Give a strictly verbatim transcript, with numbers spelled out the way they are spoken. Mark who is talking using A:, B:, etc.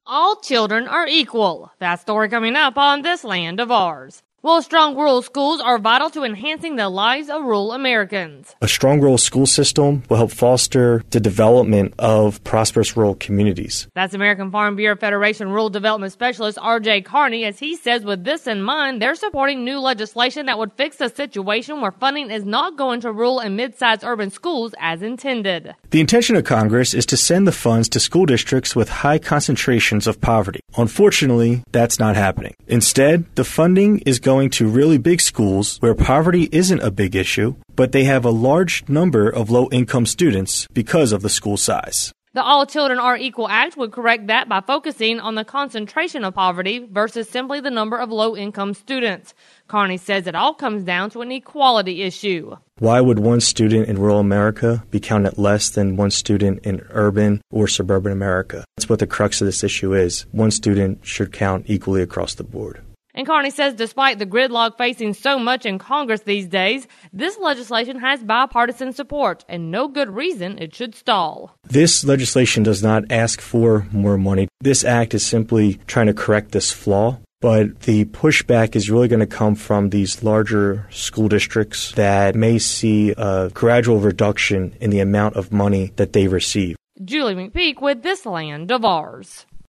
A: All children are equal. That story coming up on This Land of Ours. Well, strong rural schools are vital to enhancing the lives of rural Americans.
B: A strong rural school system will help foster the development of prosperous rural communities.
A: That's American Farm Bureau Federation Rural Development Specialist R J Carney, as he says with this in mind, they're supporting new legislation that would fix a situation where funding is not going to rural and mid-sized urban schools as intended.
B: The intention of Congress is to send the funds to school districts with high concentrations of poverty. Unfortunately, that's not happening. Instead, the funding is going to really big schools where poverty isn't a big issue, but they have a large number of low-income students because of the school size.
A: The All Children Are Equal Act would correct that by focusing on the concentration of poverty versus simply the number of low-income students. Carney says it all comes down to an equality issue.
B: Why would one student in rural America be counted less than one student in urban or suburban America? That's what the crux of this issue is. One student should count equally across the board.
A: And Carney says despite the gridlock facing so much in Congress these days, this legislation has bipartisan support and no good reason it should stall.
B: This legislation does not ask for more money. This act is simply trying to correct this flaw. But the pushback is really going to come from these larger school districts that may see a gradual reduction in the amount of money that they receive.
A: Julie McPeak with This Land of Ours.